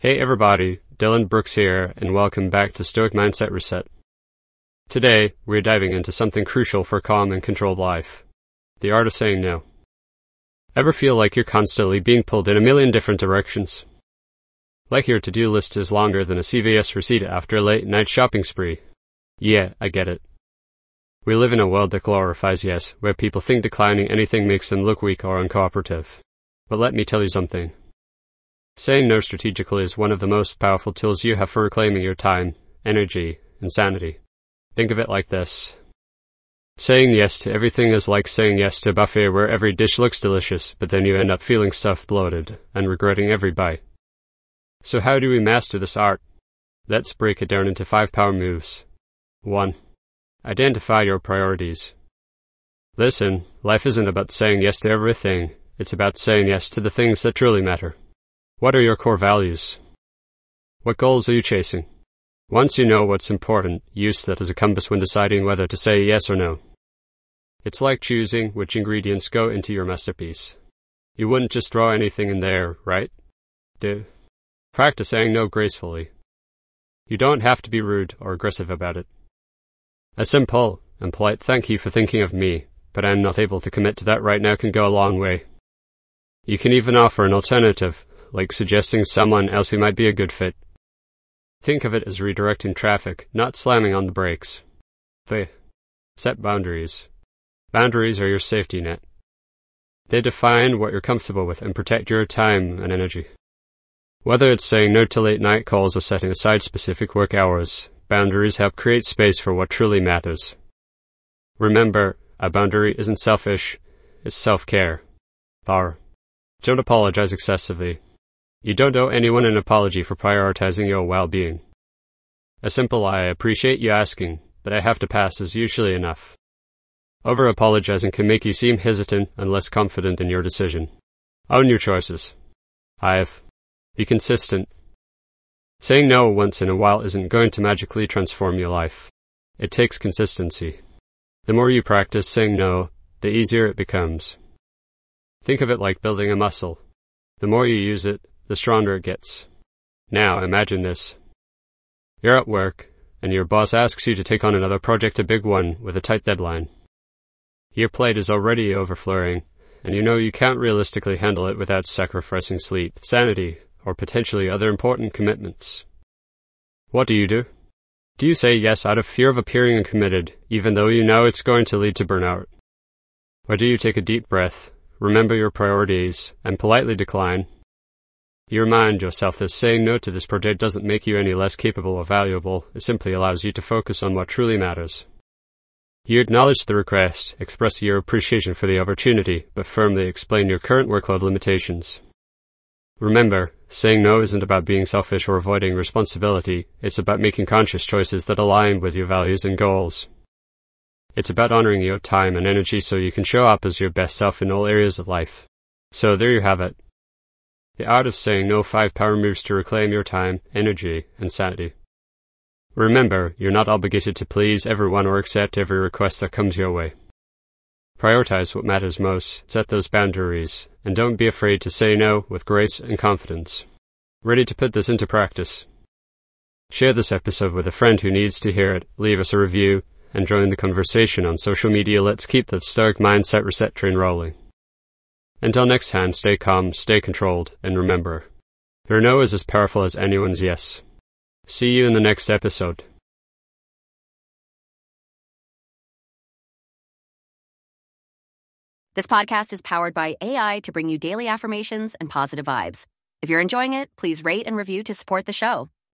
Hey everybody, Dylan Brooks here, and welcome back to Stoic Mindset Reset. Today, we're diving into something crucial for calm and controlled life: the art of saying no. Ever feel like you're constantly being pulled in a million different directions? Like your to-do list is longer than a CVS receipt after a late-night shopping spree? Yeah, I get it. We live in a world that glorifies yes, where people think declining anything makes them look weak or uncooperative. But let me tell you something. Saying no strategically is one of the most powerful tools you have for reclaiming your time, energy, and sanity. Think of it like this. Saying yes to everything is like saying yes to a buffet where every dish looks delicious, but then you end up feeling stuffed, bloated, and regretting every bite. So how do we master this art? Let's break it down into 5 power moves. 1. Identify your priorities. Listen, life isn't about saying yes to everything. It's about saying yes to the things that truly matter. What are your core values? What goals are you chasing? Once you know what's important, use that as a compass when deciding whether to say yes or no. It's like choosing which ingredients go into your masterpiece. You wouldn't just throw anything in there, right? Practice saying no gracefully. You don't have to be rude or aggressive about it. A simple and polite "thank you for thinking of me, but I'm not able to commit to that right now" can go a long way. You can even offer an alternative, like suggesting someone else who might be a good fit. Think of it as redirecting traffic, not slamming on the brakes. 3. Set boundaries. Boundaries are your safety net. They define what you're comfortable with and protect your time and energy. Whether it's saying no to late night calls or setting aside specific work hours, boundaries help create space for what truly matters. Remember, a boundary isn't selfish, it's self-care. Don't apologize excessively. You don't owe anyone an apology for prioritizing your well-being. A simple "I appreciate you asking, but I have to pass" is usually enough. Over-apologizing can make you seem hesitant and less confident in your decision. Own your choices. Be consistent. Saying no once in a while isn't going to magically transform your life. It takes consistency. The more you practice saying no, the easier it becomes. Think of it like building a muscle. The more you use it, the stronger it gets. Now, imagine this. You're at work, and your boss asks you to take on another project, a big one, with a tight deadline. Your plate is already overflowing, and you know you can't realistically handle it without sacrificing sleep, sanity, or potentially other important commitments. What do? Do you say yes out of fear of appearing uncommitted, even though you know it's going to lead to burnout? Or do you take a deep breath, remember your priorities, and politely decline? You remind yourself that saying no to this project doesn't make you any less capable or valuable. It simply allows you to focus on what truly matters. You acknowledge the request, express your appreciation for the opportunity, but firmly explain your current workload limitations. Remember, saying no isn't about being selfish or avoiding responsibility. It's about making conscious choices that align with your values and goals. It's about honoring your time and energy so you can show up as your best self in all areas of life. So there you have it. The art of saying no, 5 power moves to reclaim your time, energy, and sanity. Remember, you're not obligated to please everyone or accept every request that comes your way. Prioritize what matters most, set those boundaries, and don't be afraid to say no with grace and confidence. Ready to put this into practice? Share this episode with a friend who needs to hear it, leave us a review, and join the conversation on social media. Let's keep the Stoic Mindset Reset train rolling. Until next time, stay calm, stay controlled, and remember, your no is as powerful as anyone's yes. See you in the next episode. This podcast is powered by AI to bring you daily affirmations and positive vibes. If you're enjoying it, please rate and review to support the show.